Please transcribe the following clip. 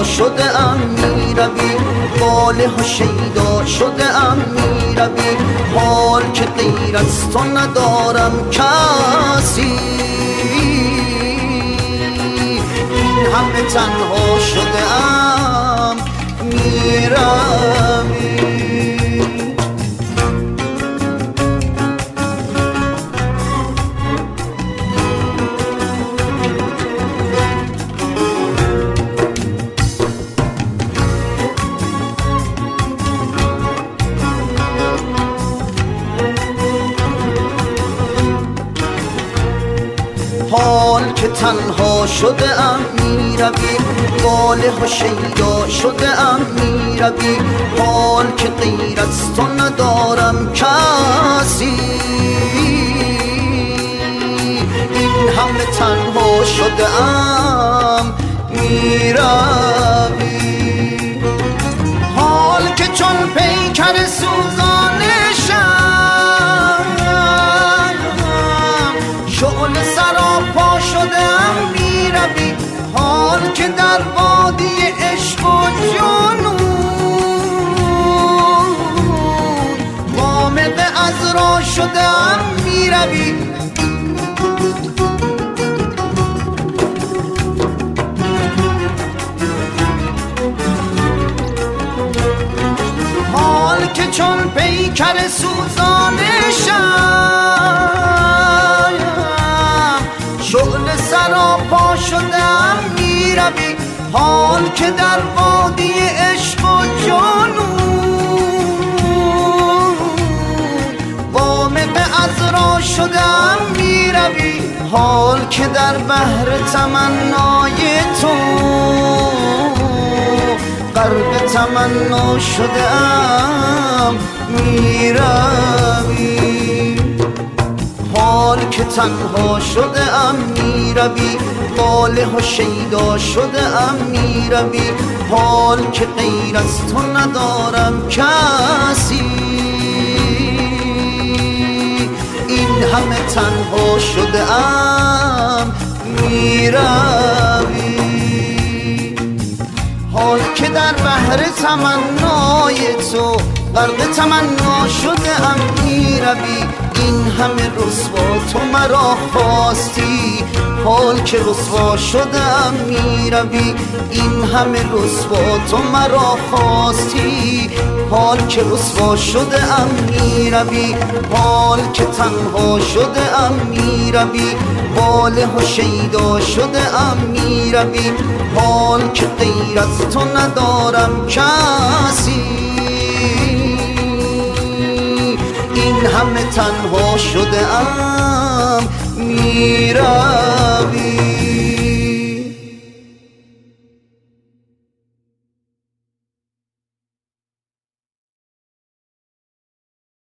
شده ام میروی، باله ها شیدا شده ام میروی، حال که غیر از تو ندارم کسی، این همه تنها شده ام میروی. حال که تنها شده ام میروی، باله ها شیدا شده ام میروی، حال که غیر از تو ندارم کسی، این همه تنها شده ام میروی. حال که چون پیکر سوزانشم، شعله سراپا شده ام میروی، حال که در وادی عشق و جنون غامضه از راه شده ام میروی. حال که چون پیکر سوزانشم، شعله سراپا شده ام میروی، حال که در وادی عشق و جنون غامضه از راه شده ام میروی، حال که در بحر تمنای تو غرق تمنا شده ام میروی. حال که تنها شده ام میروی، باله ها شیدا شده ام میروی، حال که غیر از تو ندارم کسی، این همه تنها شده ام میروی. حال که در بحر تمنای تو غرق تمنا شده ام میروی، این همه رسوا تو مرا خواستی، حال که رسوا شده ام میروی، این همه رسوا تو مرا خواستی، حال که رسوا شده ام میروی، حال که تنها شده ام میروی، باله ها شیدا شده ام میروی، حال که غیر از تو ندارم کسی، این همه تنها شده ام میروی.